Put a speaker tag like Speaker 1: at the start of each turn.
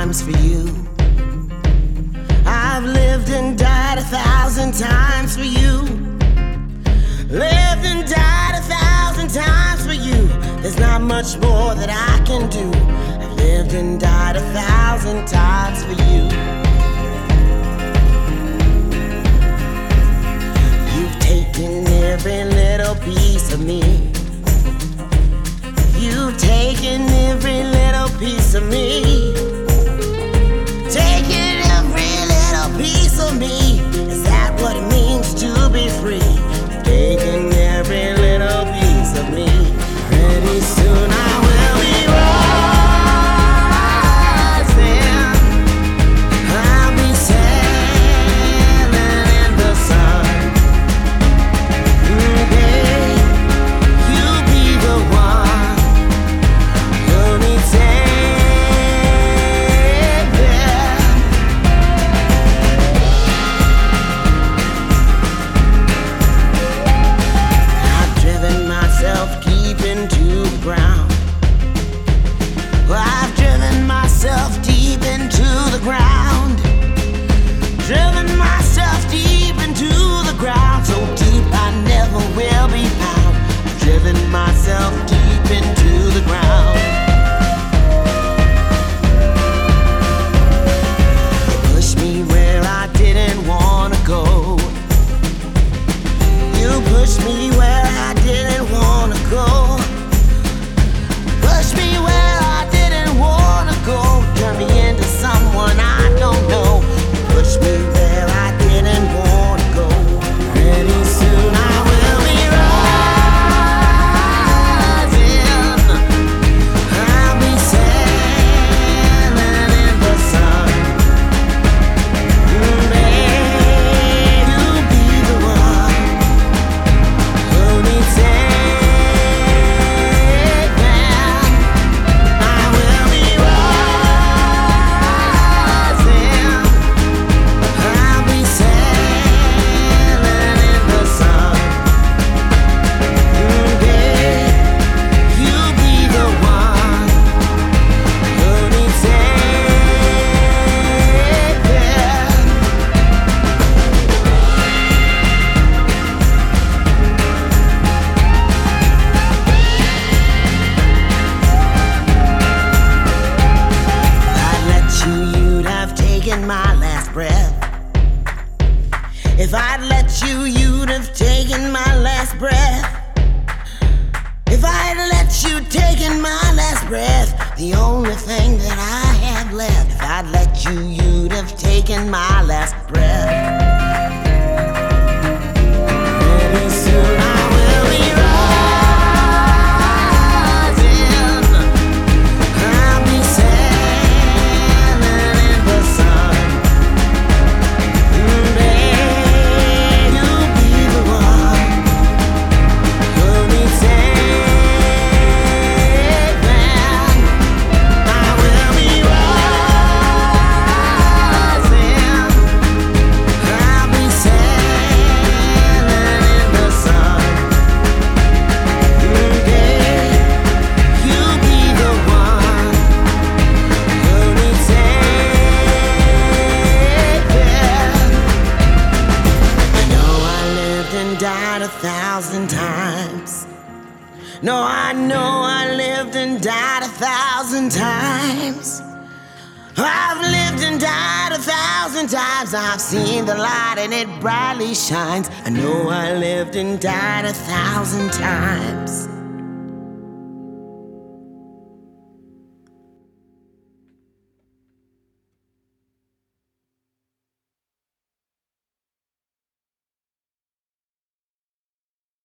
Speaker 1: times for you. I've lived and died 1,000 times for you. Lived and died 1,000 times for you. There's not much more that I can do. I've lived and died 1,000 times for you. You've taken every little piece of me. You've taken every little piece of me. Taken every little piece of me. Is that what it means to be free? You've taken every little piece of me. Pretty soon I will be rising. I'll be sailing in the sun. Babe, you'll be the one. You'll be ground. Well, I've driven myself deep into the ground. Driven myself deep into the ground. So deep I never will be found. I've driven myself deep into the ground. You pushed me where I didn't want to go. You pushed me where I didn't want to go. Push me where I didn't wanna go. Turn me into someone I don't know. Push me where I didn't wanna go. Pretty soon I will be rising. I'll be sailing in the sun. Babe, you'll be the one who'll be taken. My last breath. If I'd let you, you'd have taken my last breath. If I'd let you taken my last breath, the only thing that I have left. If I'd let you, you'd have taken my last breath. Pretty soon I will be rising. I'll be sailing in the sun. Died 1,000 times. No, I know I lived and died 1,000 times. I've lived and died 1,000 times. I've seen the light and it brightly shines. I know I lived and died 1,000 times.